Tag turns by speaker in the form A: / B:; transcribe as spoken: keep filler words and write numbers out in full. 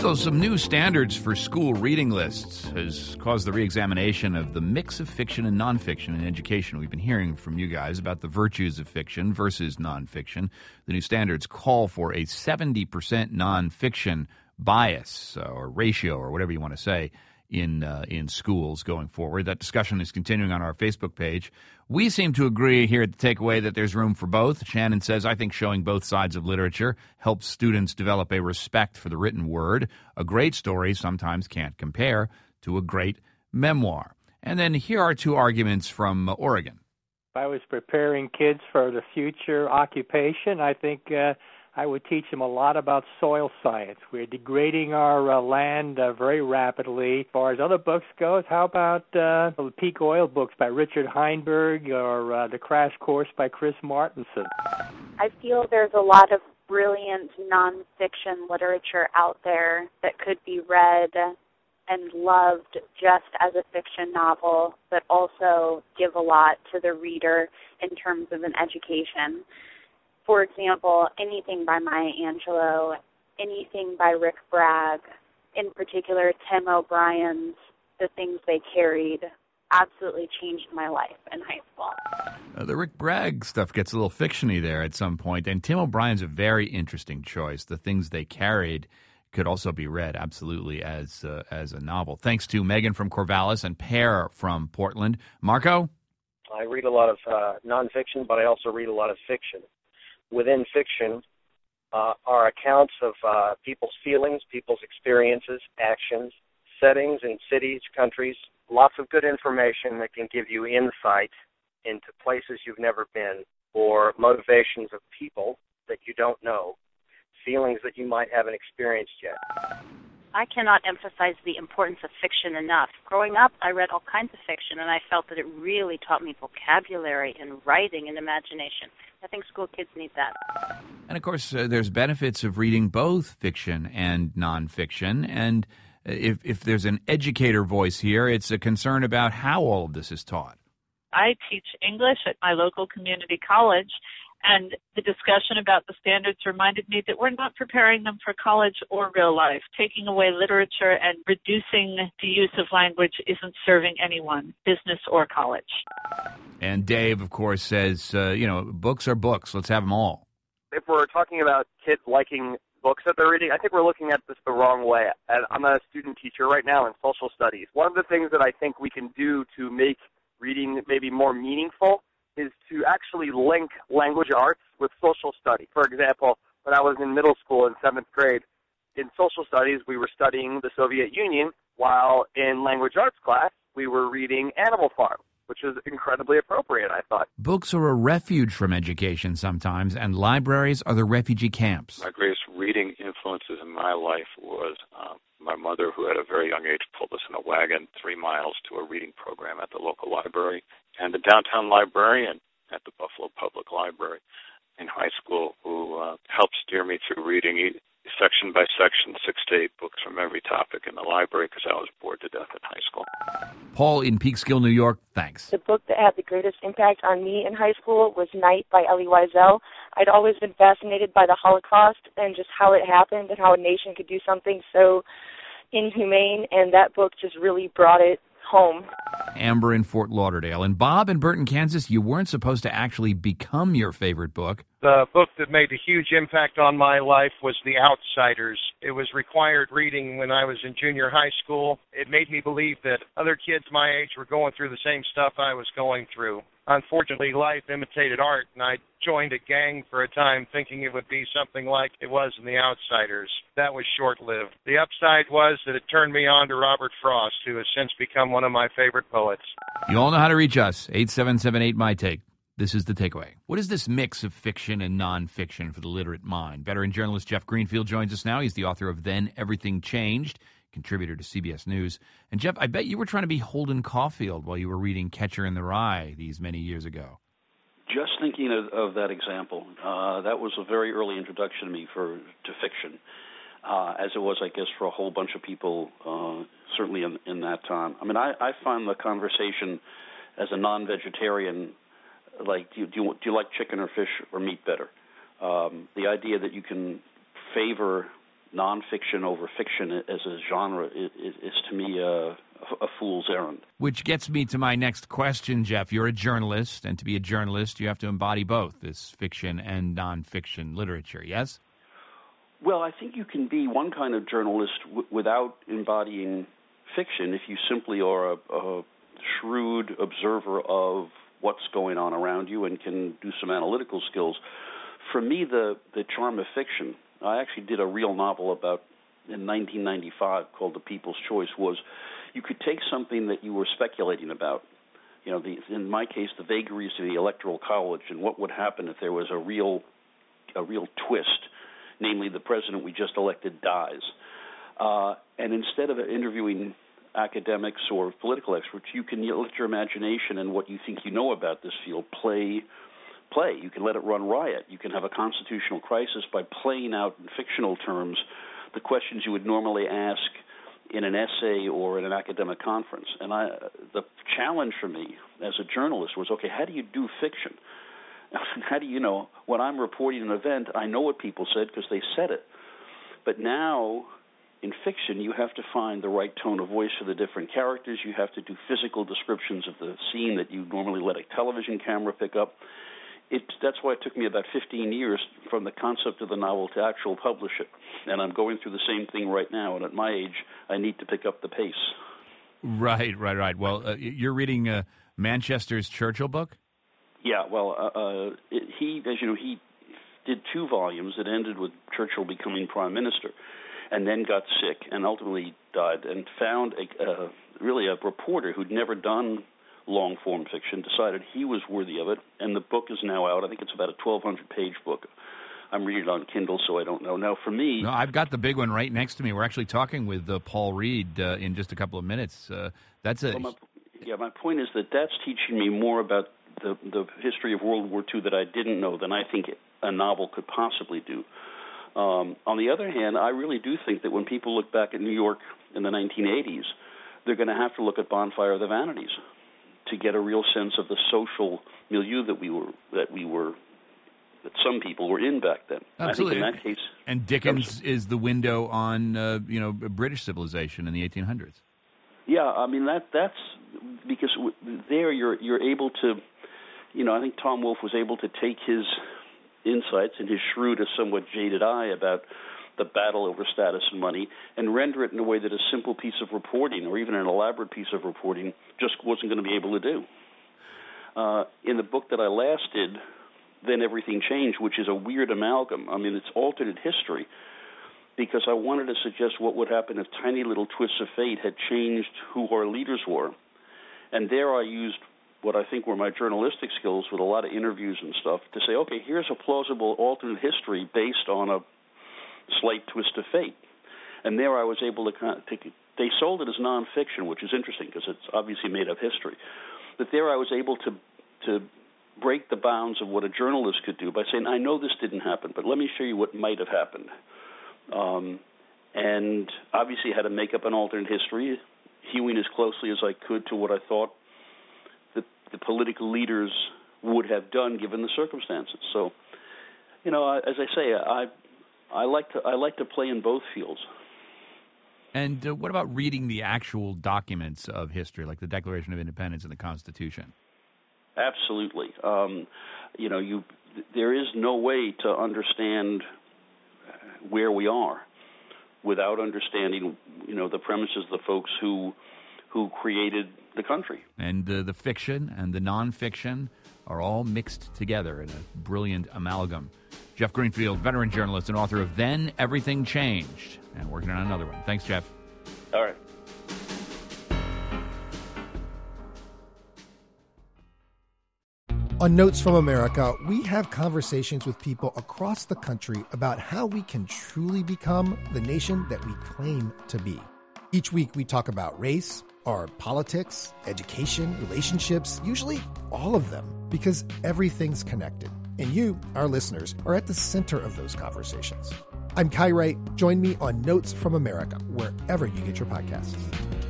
A: So some new standards for school reading lists has caused the re-examination of the mix of fiction and nonfiction in education. We've been hearing from you guys about the virtues of fiction versus nonfiction. The new standards call for a seventy percent nonfiction bias uh, or ratio or whatever you want to say in uh, in schools going forward. That discussion is continuing on our Facebook page. We seem to agree here at the Takeaway that there's room for both. Shannon says, I think showing both sides of literature helps students develop a respect for the written word. A great story sometimes can't compare to a great memoir. And then here are two arguments from Oregon.
B: If I was preparing kids for the future occupation, I think uh, I would teach them a lot about soil science. We're degrading our uh, land uh, very rapidly. As far as other books goes, how about uh, the Peak Oil books by Richard Heinberg or uh, The Crash Course by Chris Martenson?
C: I feel there's a lot of brilliant nonfiction literature out there that could be read and loved just as a fiction novel, but also give a lot to the reader in terms of an education. For example, anything by Maya Angelou, anything by Rick Bragg, in particular Tim O'Brien's The Things They Carried, absolutely changed my life in high school.
A: Uh, the Rick Bragg stuff gets a little fiction-y there at some point, and Tim O'Brien's a very interesting choice. The Things They Carried could also be read absolutely as uh, as a novel. Thanks to Megan from Corvallis and Per from Portland. Marco?
D: I read a lot of uh, nonfiction, but I also read a lot of fiction. Within fiction uh, are accounts of uh, people's feelings, people's experiences, actions, settings in cities, countries, lots of good information that can give you insight into places you've never been or motivations of people that you don't know, feelings that you might haven't experienced yet.
E: I cannot emphasize the importance of fiction enough. Growing up, I read all kinds of fiction, and I felt that it really taught me vocabulary and writing and imagination. I think school kids need that.
A: And, of course, uh, there's benefits of reading both fiction and nonfiction. And if, if there's an educator voice here, it's a concern about how all of this is taught.
F: I teach English at my local community college, and the discussion about the standards reminded me that we're not preparing them for college or real life. Taking away literature and reducing the use of language isn't serving anyone, business or college.
A: And Dave, of course, says, uh, you know, books are books. Let's have them all.
G: If we're talking about kids liking books that they're reading, I think we're looking at this the wrong way. And I'm a student teacher right now in social studies. One of the things that I think we can do to make reading maybe more meaningful is to actually link language arts with social study. For example, when I was in middle school in seventh grade, in social studies, we were studying the Soviet Union, while in language arts class, we were reading Animal Farm, which is incredibly appropriate, I thought.
A: Books are a refuge from education sometimes, and libraries are the refugee camps.
H: My greatest reading influences in my life was um, my mother, who at a very young age pulled us in a wagon three miles to a reading program at the local library, and the downtown librarian at the Buffalo Public Library in high school, who uh, helped steer me through reading section by section, six to eight books from every topic in the library, because I was bored to death in high school.
A: Paul in Peekskill, New York, thanks.
I: The book that had the greatest impact on me in high school was Night by Elie Wiesel. I'd always been fascinated by the Holocaust and just how it happened and how a nation could do something so inhumane, and that book just really brought it home.
A: Amber in Fort Lauderdale. And Bob in Burton, Kansas, you weren't supposed to actually become your favorite book.
J: The book that made a huge impact on my life was The Outsiders. It was required reading when I was in junior high school. It made me believe that other kids my age were going through the same stuff I was going through. Unfortunately, life imitated art, and I joined a gang for a time thinking it would be something like it was in The Outsiders. That was short-lived. The upside was that it turned me on to Robert Frost, who has since become one of my favorite poets.
A: You all know how to reach us, eight seven seven eight, M Y Take. This is The Takeaway. What is this mix of fiction and nonfiction for the literate mind? Veteran journalist Jeff Greenfield joins us now. He's the author of Then Everything Changed, contributor to C B S News. And Jeff, I bet you were trying to be Holden Caulfield while you were reading Catcher in the Rye these many years ago.
K: Just thinking of, of that example, uh, that was a very early introduction to me for to fiction, uh, as it was, I guess, for a whole bunch of people, uh, certainly in, in that time. I mean, I, I find the conversation as a non-vegetarian, like, do you, do you, do you like chicken or fish or meat better? Um, the idea that you can favor nonfiction over fiction as a genre is, is to me a, a fool's errand.
A: Which gets me to my next question, Jeff. You're a journalist, and to be a journalist, you have to embody both this fiction and nonfiction literature, yes?
K: Well, I think you can be one kind of journalist w- without embodying fiction if you simply are a, a shrewd observer of what's going on around you and can do some analytical skills. For me, the, the charm of fiction, I actually did a real novel about in nineteen ninety-five called The People's Choice, was you could take something that you were speculating about, you know, the, in my case, the vagaries of the Electoral College and what would happen if there was a real a real twist, namely the president we just elected dies. Uh, and instead of interviewing academics or political experts, you can let your imagination and what you think you know about this field play play. You can let it run riot. You can have a constitutional crisis by playing out in fictional terms the questions you would normally ask in an essay or in an academic conference. And I, the challenge for me as a journalist was, okay, how do you do fiction? How do you know, when I'm reporting an event, I know what people said because they said it. But now, in fiction, you have to find the right tone of voice for the different characters. You have to do physical descriptions of the scene that you normally let a television camera pick up. It, that's why it took me about fifteen years from the concept of the novel to actual publish it. And I'm going through the same thing right now. And at my age, I need to pick up the pace.
A: Right, right, right. Well, uh, you're reading uh, Manchester's Churchill book?
K: Yeah, well, uh, uh, it, he, as you know, he did two volumes that ended with Churchill becoming prime minister, and then got sick and ultimately died, and found a, uh, really a reporter who'd never done long-form fiction, decided he was worthy of it, and the book is now out. I think it's about a twelve hundred page book. I'm reading it on Kindle, so I don't know. Now, for me...
A: No, I've got the big one right next to me. We're actually talking with uh, Paul Reed uh, in just a couple of minutes. Uh, that's a...
K: Well, my, yeah, my point is that that's teaching me more about the, the history of World War Two that I didn't know than I think a novel could possibly do. Um, on the other hand, I really do think that when people look back at New York in the nineteen eighties, they're going to have to look at Bonfire of the Vanities to get a real sense of the social milieu that we were that we were that some people were in back then.
A: Absolutely.
K: I think in that case,
A: and Dickens is the window on uh, you know British civilization in the eighteen hundreds.
K: Yeah, I mean that that's because there you're you're able to, you know, I think Tom Wolfe was able to take his insights and his shrewd, a somewhat jaded eye about the battle over status and money, and render it in a way that a simple piece of reporting or even an elaborate piece of reporting just wasn't going to be able to do. Uh, in the book that I last did, Then Everything Changed, which is a weird amalgam. I mean, it's alternate history, because I wanted to suggest what would happen if tiny little twists of fate had changed who our leaders were. And there I used what I think were my journalistic skills with a lot of interviews and stuff to say, okay, here's a plausible alternate history based on a slight twist of fate. And there I was able to, kind of take, they sold it as nonfiction, which is interesting because it's obviously made up history. But there I was able to to break the bounds of what a journalist could do by saying, I know this didn't happen, but let me show you what might have happened. Um, and obviously had to make up an alternate history, hewing as closely as I could to what I thought the, the political leaders would have done given the circumstances. So, you know, I, as I say, I I like to I like to play in both fields.
A: And uh, what about reading the actual documents of history, like the Declaration of Independence and the Constitution?
K: Absolutely. Um, you know, you there is no way to understand where we are without understanding, you know, the premises of the folks who who created the country.
A: And uh, the fiction and the nonfiction are all mixed together in a brilliant amalgam. Jeff Greenfield, veteran journalist and author of Then Everything Changed, and working on another one. Thanks, Jeff.
K: All right.
L: On Notes from America, we have conversations with people across the country about how we can truly become the nation that we claim to be. Each week, we talk about race, our politics, education, relationships, usually all of them, because everything's connected. And you, our listeners, are at the center of those conversations. I'm Kai Wright. Join me on Notes from America, wherever you get your podcasts.